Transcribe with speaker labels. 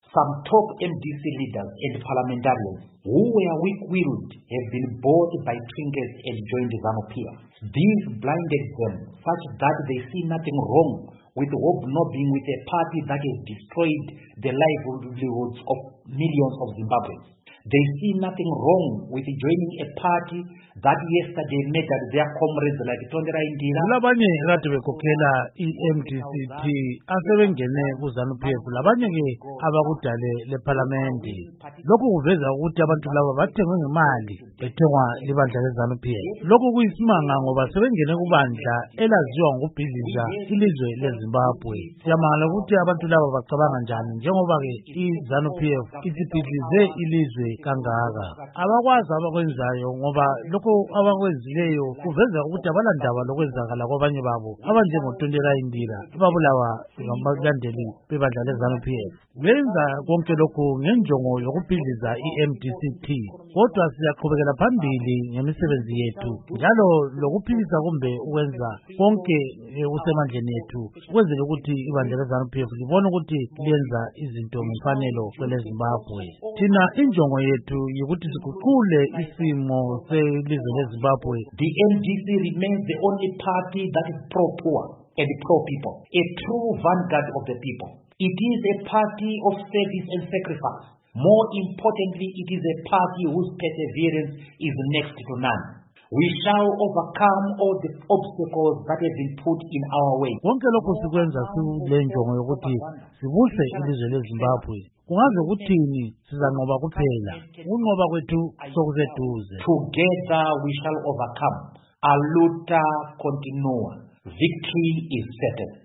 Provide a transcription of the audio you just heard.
Speaker 1: some top MDC leaders and parliamentarians who were weak-willed have been bought by trinkets and joined ZANU-PF. These blinded them such that they see nothing wrong with hobnobbing with a party that has destroyed the livelihoods of millions of Zimbabweans. They see nothing wrong with joining a party that yesterday murdered their comrades like Tondela Indira.
Speaker 2: Labanye kade bekhokhela iMDCT asebengene kuZANU-PF labanye ke abakudale leParliament. Lokhu kuveza ukuthi abantu laba bathengwe ngemali bethengwa libandla leZANU-PF. Lokhu kuyisimanga ngoba sebengene kubandla elaziwa ngokubhidliza ilizwe leZimbabwe. Siyamangala ukuthi abantu laba bacabanga njani njengoba ke iZANU-PF isibhidlize ilizwe kangaka. Abakwazi abakwenzayo ngoba lokho abakwenzileyo kuveza ukuthi abalandaba lokwenzakala kwabanye babo abanjengoTondela Indira babulawa ngabalandeli bebandla leZANU-PF. Benza konke lokhu ngenjongo yokubhidliza iMDCT. Kodwa siyaqhubekela phambili ngemisebenzi yethu njalo lokuphikisa kumbe ukwenza konke kusemandleni ethu ukwenzela ukuthi ibandla leZANU-PF libone ukuthi liyenza izinto ngemfanelo kweleZimbabwe. Thina injongo yethu yikuthi siguqule isimo selizwe leZimbabwe.
Speaker 1: The MDC remains the only party that is pro-poor and pro-people, a true vanguard of the people. It is a party of service and sacrifice. More importantly, it is a party whose perseverance is next to none. We shall overcome all the obstacles that have been put in our way.
Speaker 2: Konke lokho sikwenza silenjongo yokuthi sibuse ilizwe leZimbabwe. Kungaze kuthini sizanqoba kuphela. Ukunqoba kwethu sokuseduze.
Speaker 1: Together we shall overcome. A luta continua. Victory is certain.